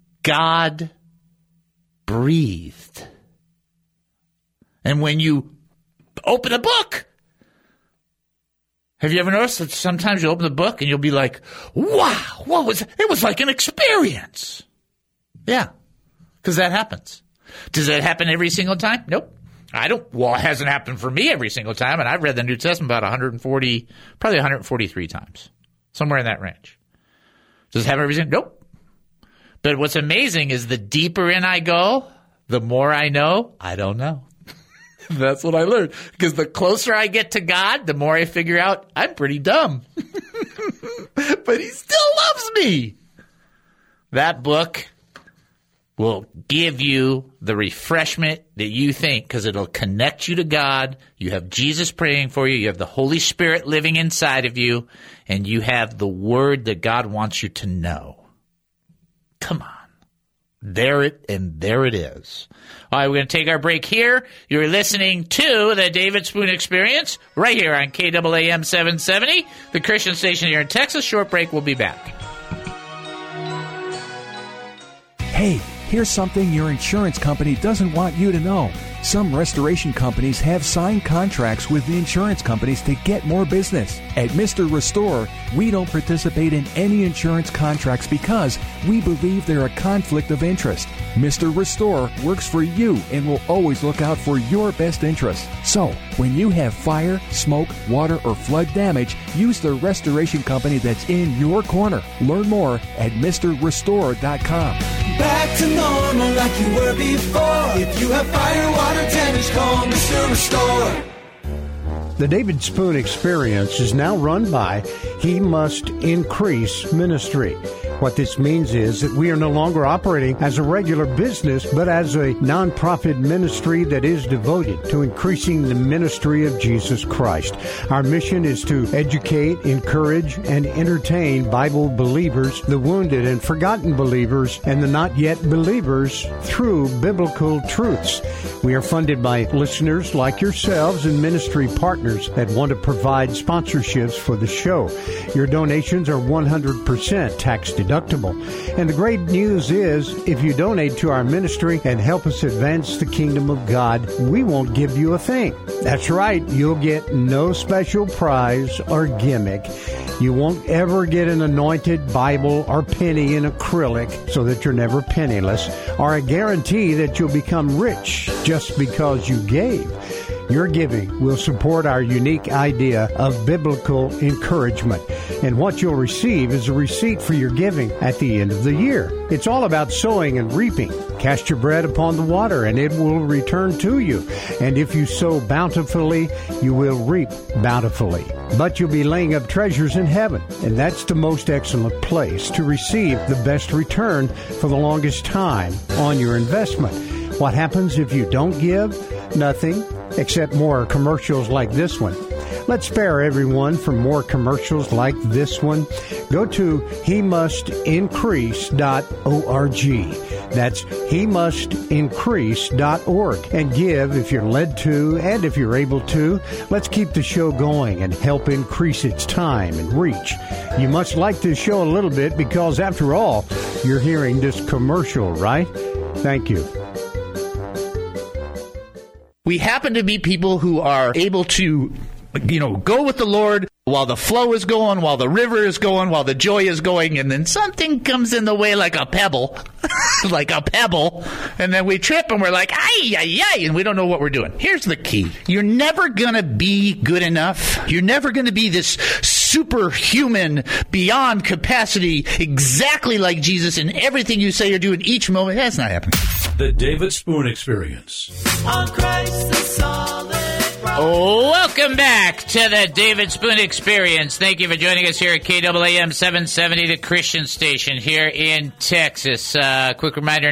God-breathed. And when you open a book, have you ever noticed that sometimes you open the book and you'll be like, wow, it was like an experience. Yeah, because that happens. Does that happen every single time? Nope. Well, it hasn't happened for me every single time, and I've read the New Testament about 143 times, somewhere in that range. Does it happen every single? Nope. But what's amazing is the deeper in I go, the more I know, I don't know. That's what I learned. Because the closer I get to God, the more I figure out I'm pretty dumb. But he still loves me. That book will give you the refreshment that you think, because it'll connect you to God. You have Jesus praying for you. You have the Holy Spirit living inside of you. And you have the Word that God wants you to know. Come on. There it is. All right, we're going to take our break here. You're listening to the David Spoon Experience right here on KAAM 770, the Christian station here in Texas. Short break. We'll be back. Hey, here's something your insurance company doesn't want you to know. Some restoration companies have signed contracts with the insurance companies to get more business. At Mr. Restore, we don't participate in any insurance contracts because we believe they're a conflict of interest. Mr. Restore works for you and will always look out for your best interest. So, when you have fire, smoke, water, or flood damage, use the restoration company that's in your corner. Learn more at MrRestore.com. Back to normal like you were before. If you have fire, water damage, call Mr. Restore. The David Spoon Experience is now run by He Must Increase Ministry. What this means is that we are no longer operating as a regular business, but as a nonprofit ministry that is devoted to increasing the ministry of Jesus Christ. Our mission is to educate, encourage, and entertain Bible believers, the wounded and forgotten believers, and the not yet believers through biblical truths. We are funded by listeners like yourselves and ministry partners that want to provide sponsorships for the show. Your donations are 100% tax deductible. And the great news is, if you donate to our ministry and help us advance the kingdom of God, we won't give you a thing. That's right, you'll get no special prize or gimmick. You won't ever get an anointed Bible or penny in acrylic so that you're never penniless, or a guarantee that you'll become rich just because you gave. Your giving will support our unique idea of biblical encouragement. And what you'll receive is a receipt for your giving at the end of the year. It's all about sowing and reaping. Cast your bread upon the water, and it will return to you. And if you sow bountifully, you will reap bountifully. But you'll be laying up treasures in heaven, and that's the most excellent place to receive the best return for the longest time on your investment. What happens if you don't give? Nothing, except more commercials like this one. Let's spare everyone from more commercials like this one. Go to HeMustIncrease.org. That's HeMustIncrease.org. And give if you're led to and if you're able to. Let's keep the show going and help increase its time and reach. You must like this show a little bit because, after all, you're hearing this commercial, right? Thank you. We happen to be people who are able to, go with the Lord while the flow is going, while the river is going, while the joy is going, and then something comes in the way like a pebble, and then we trip and we're like, ay, and we don't know what we're doing. Here's the key. You're never going to be good enough. You're never going to be this superhuman, beyond capacity, exactly like Jesus in everything you say or do in each moment. That's not happening. The David Spoon Experience. On Christ the solid rock. Welcome back to the David Spoon Experience. Thank you for joining us here at KAAM 770, the Christian station here in Texas. Quick reminder,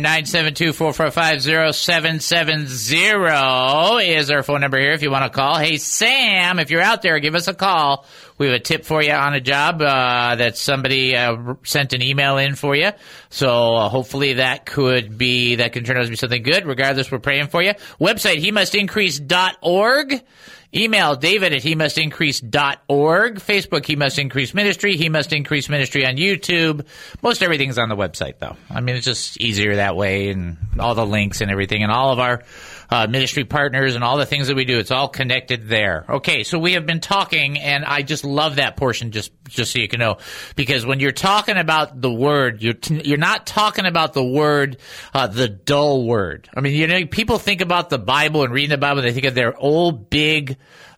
972-445-0770 is our phone number here if you want to call. Hey, Sam, if you're out there, give us a call. We have a tip for you on a job that somebody sent an email in for you. So hopefully that can turn out to be something good. Regardless, we're praying for you. Website, HeMustIncrease.org. Email David at HeMustIncrease.org. Facebook, He Must Increase Ministry. He Must Increase Ministry on YouTube. Most everything's on the website, though. I mean, it's just easier that way, and all the links and everything, and all of our ministry partners and all the things that we do. It's all connected there. Okay, so we have been talking, and I just love that portion, just so you can know, because when you're talking about the word, you're not talking about the word, the dull word. I mean, people think about the Bible and reading the Bible, they think of their old big,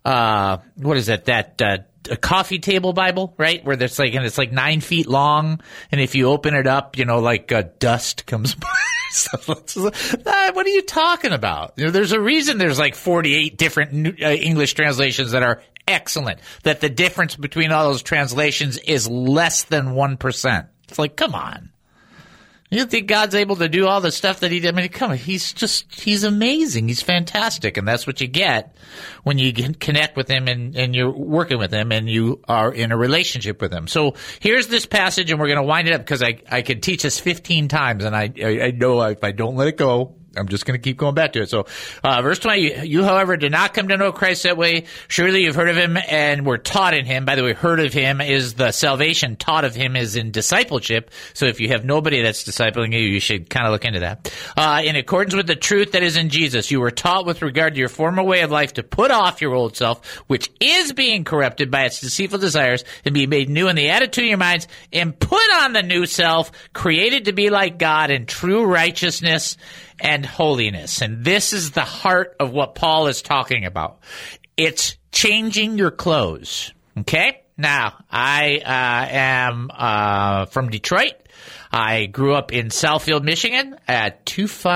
what is it, a coffee table Bible, right? Where it's like 9 feet long, and if you open it up, dust comes by. What are you talking about? There's a reason there's like 48 different English translations that are excellent, that the difference between all those translations is less than 1%. It's like, come on. You think God's able to do all the stuff that he did? I mean, come on, he's amazing. He's fantastic. And that's what you get when you connect with him and you're working with him and you are in a relationship with him. So here's this passage, and we're going to wind it up because I could teach this 15 times, and I know if I don't let it go, I'm just going to keep going back to it. So, verse 20, you, however, did not come to know Christ that way. Surely you've heard of him and were taught in him. By the way, heard of him is the salvation. Taught of him is in discipleship. So if you have nobody that's discipling you, you should kind of look into that. In accordance with the truth that is in Jesus, you were taught with regard to your former way of life to put off your old self, which is being corrupted by its deceitful desires, and be made new in the attitude of your minds, and put on the new self, created to be like God in true righteousness and holiness. And this is the heart of what Paul is talking about. It's changing your clothes. Okay? Now, I am from Detroit. I grew up in Southfield, Michigan at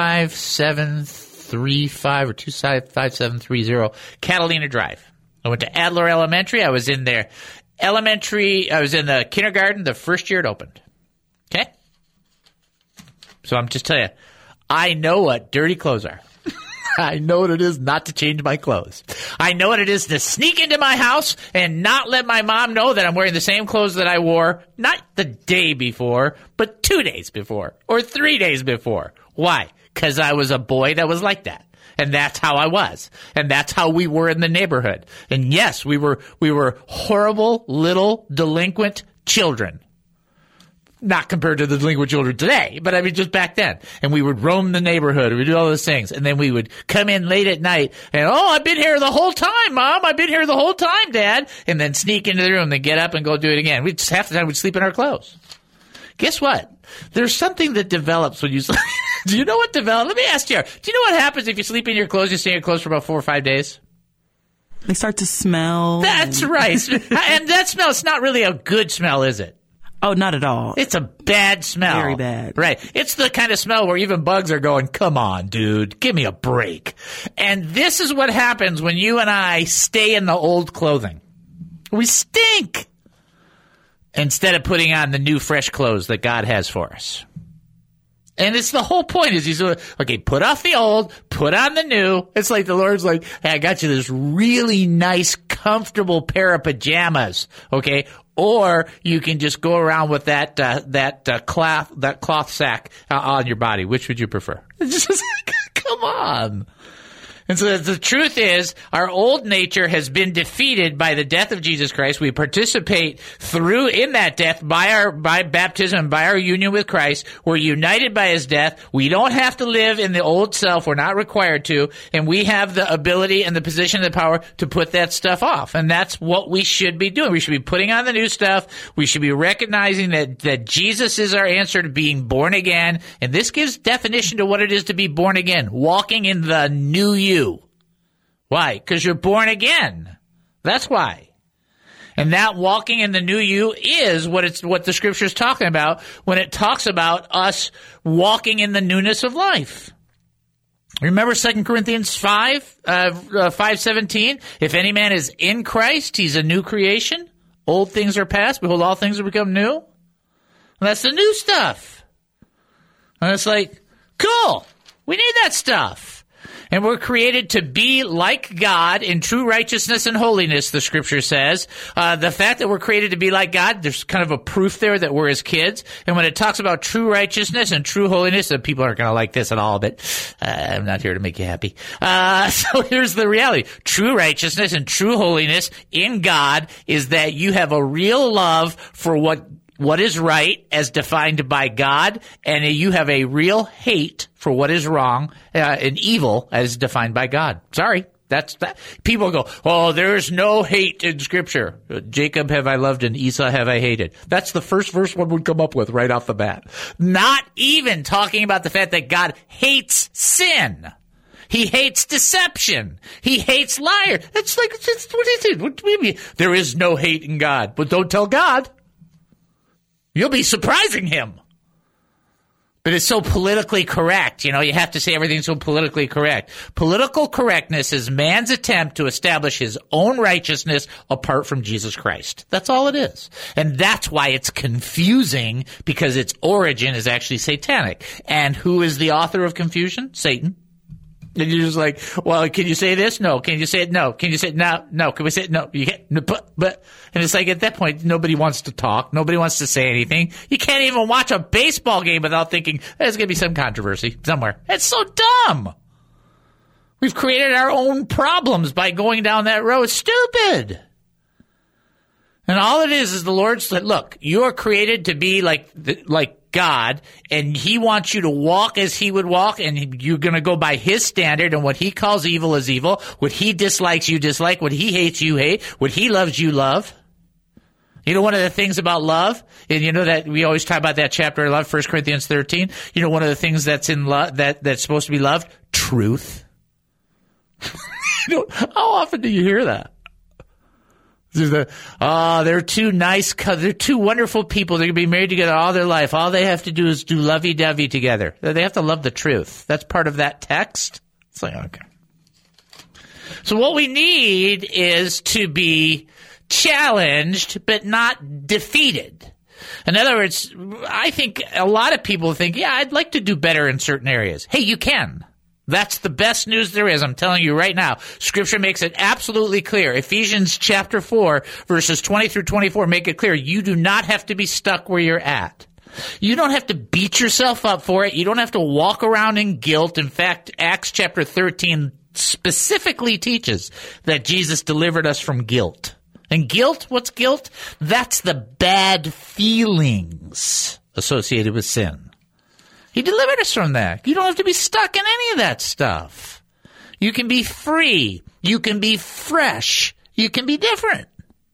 25735 or 25730 Catalina Drive. I went to Adler Elementary. I was in their elementary. I was in the kindergarten the first year it opened. Okay? So I'm just telling you, I know what dirty clothes are. I know what it is not to change my clothes. I know what it is to sneak into my house and not let my mom know that I'm wearing the same clothes that I wore, not the day before, but 2 days before or 3 days before. Why? Because I was a boy that was like that. And that's how I was. And that's how we were in the neighborhood. And yes, we were horrible little delinquent children. Not compared to the delinquent children today, but I mean just back then. And we would roam the neighborhood. We would do all those things. And then we would come in late at night and, I've been here the whole time, Mom. I've been here the whole time, Dad. And then sneak into the room, then get up and go do it again. Half the time we'd sleep in our clothes. Guess what? There's something that develops when you sleep. Do you know what develops? Let me ask you. Do you know what happens if you sleep in your clothes, you stay in your clothes for about 4 or 5 days? They start to smell. That's right. And that smell, it's not really a good smell, is it? Oh, not at all. It's a bad smell. Very bad. Right. It's the kind of smell where even bugs are going, come on, dude, give me a break. And this is what happens when you and I stay in the old clothing. We stink. Instead of putting on the new, fresh clothes that God has for us. And it's the whole point is he's okay, put off the old, put on the new. It's like the Lord's like, hey, I got you this really nice comfortable pair of pajamas, okay? Or you can just go around with that cloth sack on your body. Which would you prefer? It's just come on. And so the truth is, our old nature has been defeated by the death of Jesus Christ. We participate in that death by baptism and by our union with Christ. We're united by his death. We don't have to live in the old self. We're not required to. And we have the ability and the position and the power to put that stuff off. And that's what we should be doing. We should be putting on the new stuff. We should be recognizing that Jesus is our answer to being born again. And this gives definition to what it is to be born again. Walking in the new you. Why? Because you're born again. That's why. And that walking in the new you is what the scripture is talking about when it talks about us walking in the newness of life. Remember 2 Corinthians 5:17? If any man is in Christ, he's a new creation. Old things are past. Behold, all things have become new. And that's the new stuff. And it's like, cool. We need that stuff. And we're created to be like God in true righteousness and holiness, the scripture says. The fact that we're created to be like God, there's kind of a proof there that we're his kids. And when it talks about true righteousness and true holiness, and people aren't going to like this at all, but I'm not here to make you happy. So here's the reality. True righteousness and true holiness in God is that you have a real love for what is right as defined by God, and you have a real hate for what is wrong and evil as defined by God. Sorry. That's that. People go, oh, there's no hate in Scripture. Jacob have I loved and Esau have I hated. That's the first verse one would come up with right off the bat. Not even talking about the fact that God hates sin. He hates deception. He hates liar. That's like, what is it? What do you mean? There is no hate in God. But don't tell God. You'll be surprising him. But it's so politically correct. You know, you have to say everything's so politically correct. Political correctness is man's attempt to establish his own righteousness apart from Jesus Christ. That's all it is. And that's why it's confusing, because its origin is actually satanic. And who is the author of confusion? Satan. And you're just like, well, can you say this? No. Can you say it? No. Can you say it? No. No. Can we say it? No. You can't. But, and it's like at that point, nobody wants to talk. Nobody wants to say anything. You can't even watch a baseball game without thinking there's going to be some controversy somewhere. It's so dumb. We've created our own problems by going down that road. It's stupid. And all it is the Lord said, look, you are created to be like God, and he wants you to walk as he would walk, and you're going to go by his standard, and what he calls evil is evil. What he dislikes, you dislike. What he hates, you hate. What he loves, you love. You know, one of the things about love, and you know that we always talk about that chapter of love, 1 Corinthians 13. You know, one of the things that's in love, that's supposed to be loved? Truth. You know, how often do you hear that? They're two nice, they're two wonderful people. They're going to be married together all their life. All they have to do is do lovey-dovey together. They have to love the truth. That's part of that text. It's like, okay. So what we need is to be challenged, but not defeated. In other words, I think a lot of people think, yeah, I'd like to do better in certain areas. Hey, you can. That's the best news there is. I'm telling you right now. Scripture makes it absolutely clear. Ephesians chapter 4, verses 20 through 24 make it clear. You do not have to be stuck where you're at. You don't have to beat yourself up for it. You don't have to walk around in guilt. In fact, Acts chapter 13 specifically teaches that Jesus delivered us from guilt. And guilt, what's guilt? That's the bad feelings associated with sin. He delivered us from that. You don't have to be stuck in any of that stuff. You can be free. You can be fresh. You can be different.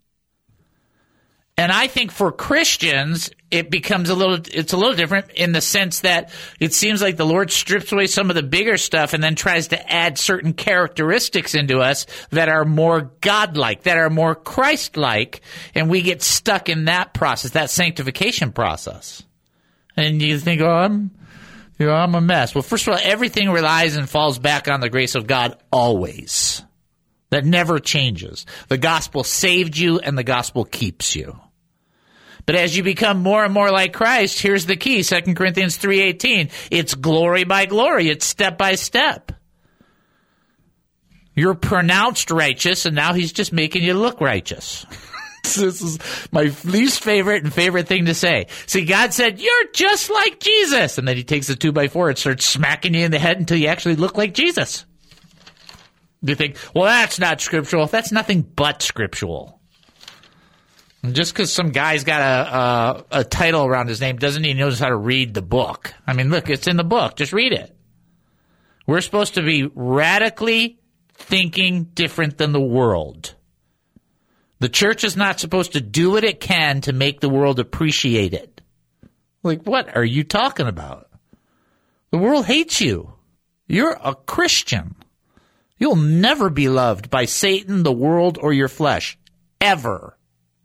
And I think for Christians, it's a little different in the sense that it seems like the Lord strips away some of the bigger stuff and then tries to add certain characteristics into us that are more godlike, that are more Christ-like, and we get stuck in that process, that sanctification process. And you think, I'm a mess. Well, first of all, everything relies and falls back on the grace of God always. That never changes. The gospel saved you, and the gospel keeps you. But as you become more and more like Christ, here's the key, 2 Corinthians 3:18. It's glory by glory. It's step by step. You're pronounced righteous, and now he's just making you look righteous. This is my least favorite and favorite thing to say. See, God said, you're just like Jesus. And then he takes the 2x4 and starts smacking you in the head until you actually look like Jesus. You think, well, that's not scriptural. That's nothing but scriptural. And just because some guy's got a title around his name doesn't mean he knows how to read the book. I mean, look, it's in the book. Just read it. We're supposed to be radically thinking different than the world. The church is not supposed to do what it can to make the world appreciate it. Like, what are you talking about? The world hates you. You're a Christian. You'll never be loved by Satan, the world, or your flesh. Ever.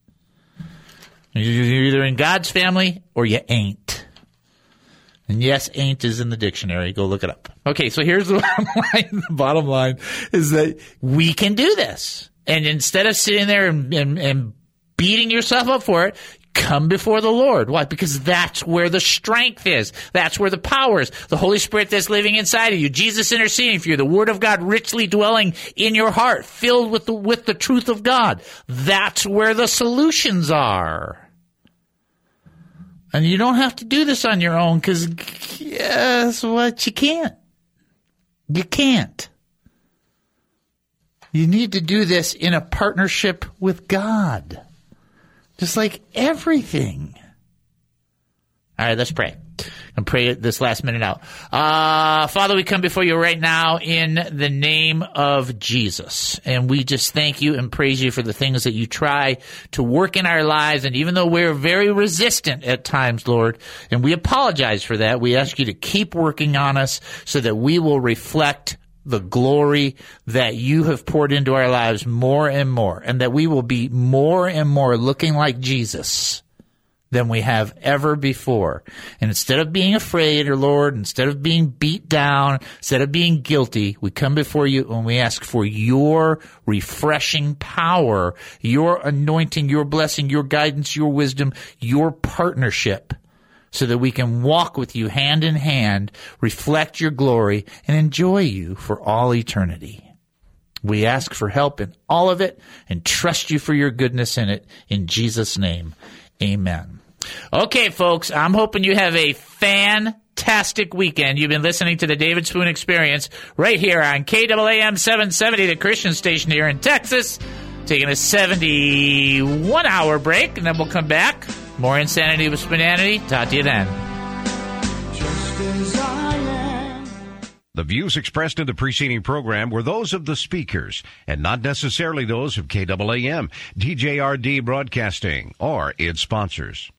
You're either in God's family or you ain't. And yes, ain't is in the dictionary. Go look it up. Okay, so here's the bottom line. The bottom line is that we can do this. And instead of sitting there and beating yourself up for it, come before the Lord. Why? Because that's where the strength is. That's where the power is. The Holy Spirit that's living inside of you. Jesus interceding for you. The Word of God richly dwelling in your heart, filled with the truth of God. That's where the solutions are. And you don't have to do this on your own because guess what? You can't. You can't. You need to do this in a partnership with God. Just like everything. All right, let's pray. And pray this last minute out. Father, we come before you right now in the name of Jesus. And we just thank you and praise you for the things that you try to work in our lives. And even though we're very resistant at times, Lord, and we apologize for that, we ask you to keep working on us so that we will reflect the glory that you have poured into our lives more and more, and that we will be more and more looking like Jesus than we have ever before. And instead of being afraid, or Lord, instead of being beat down, instead of being guilty, we come before you and we ask for your refreshing power, your anointing, your blessing, your guidance, your wisdom, your partnership, so that we can walk with you hand in hand, reflect your glory, and enjoy you for all eternity. We ask for help in all of it and trust you for your goodness in it. In Jesus' name, amen. Okay, folks, I'm hoping you have a fantastic weekend. You've been listening to the David Spoon Experience right here on KAAM 770, the Christian station here in Texas. Taking a 71-hour break, and then we'll come back. More Insanity with Spinanity. Talk to you then. The views expressed in the preceding program were those of the speakers and not necessarily those of KAAM, DJRD Broadcasting, or its sponsors.